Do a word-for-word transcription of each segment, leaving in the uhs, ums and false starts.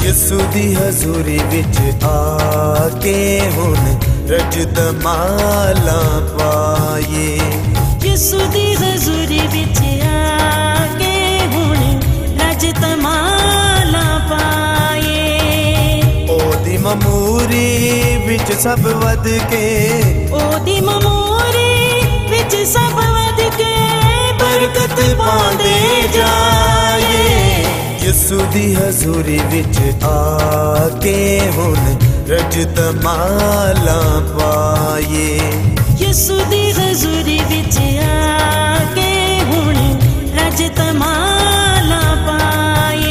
यसु दी हजूरी विच आके हुन रजत माला पाए। यसु दी हजूरी विच आके हुन रजत माला पाए। ओदी ममूरी विच सब वध के, ओदी ममूरी विच सब वध के बरकत पांदे जाए। यसु दी हजूरी विच आके हुन रजत माला पाए। यसु दी हजूरी विच आके हुन रजत माला पाए।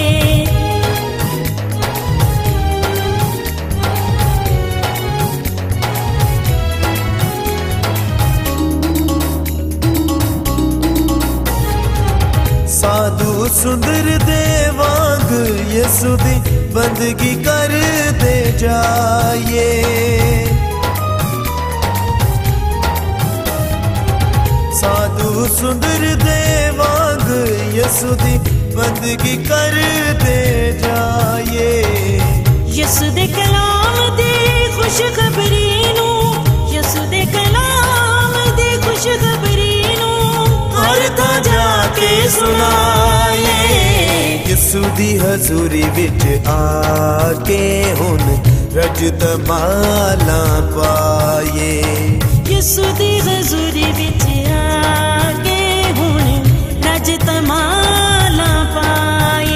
साधु सुंदर दे वांग यसु दी बंदगी कर दे जाइए। साधु सुंदर दे वांग यसु दी बंदगी कर दे जाइए। यसु दे कलाम दी खुशखबरी नू, यसु दे कलाम दी खुशखबरी नू हर थां जाके सुनाए। यसु दी हजूरी विच आके हुन रजत माला पाए। यसु दी हजूरी विच आके हुन रजत माला पाए।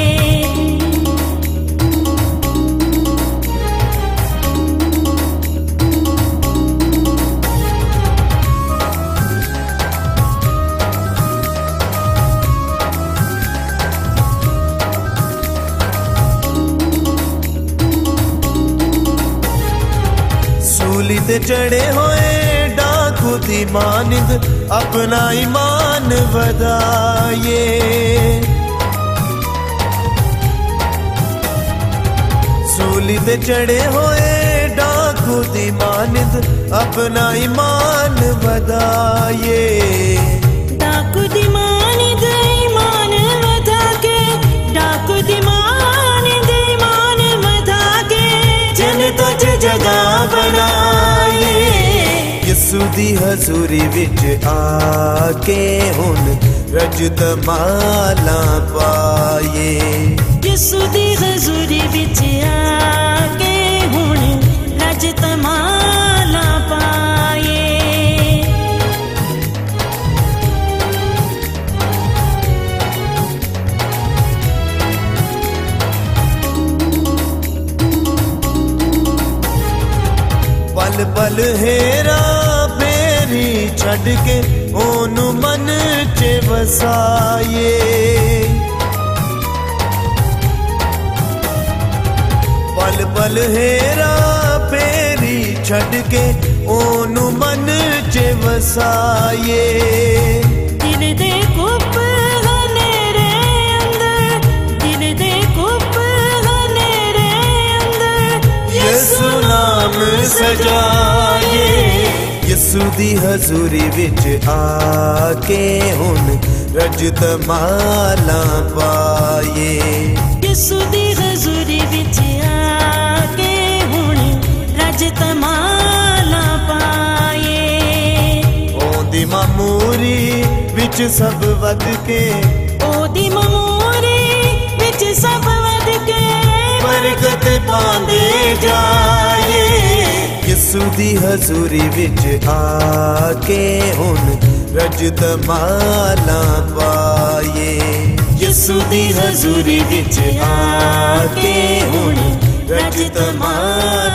सूली ते चढ़े होए डाकू दी मानिंद अपना ईमान वधाए। सूली ते चढ़े होए डाकू दी मानिंद अपना ईमान वधाए। डाकू दी मानिंद ईमान वधा के, डाकू दी मानिंद ईमान वधा के जनता च जगह बनाए। यसु दी हजूरी विच आके हुन रजत माला पाए। यसु दी हजूरी विच आके हुन रजत माला पाए। पल पल हेरा फेरी छड़ के ओनू मन च वसाए। पल पल हेरा फेरी छड़ के ओनू मन च वसाए। दिल दे कुप हनेरे अंदर, दिल दे कुप हनेरे अंदर यसु नाम सजाए। यसु दी हजूरी विच आके हुन रजत माला पाए। यसु दी हजूरी विच आके हुन रजत माला पाए। ओदी ममूरी विच सब वध के, ओदी ममूरी विच सब वध के बरकत पांदे जाए। यसु दी हजूरी विच आके हुन रजत माला पाए। यसु दी हजूरी विच आके हुन रजत माला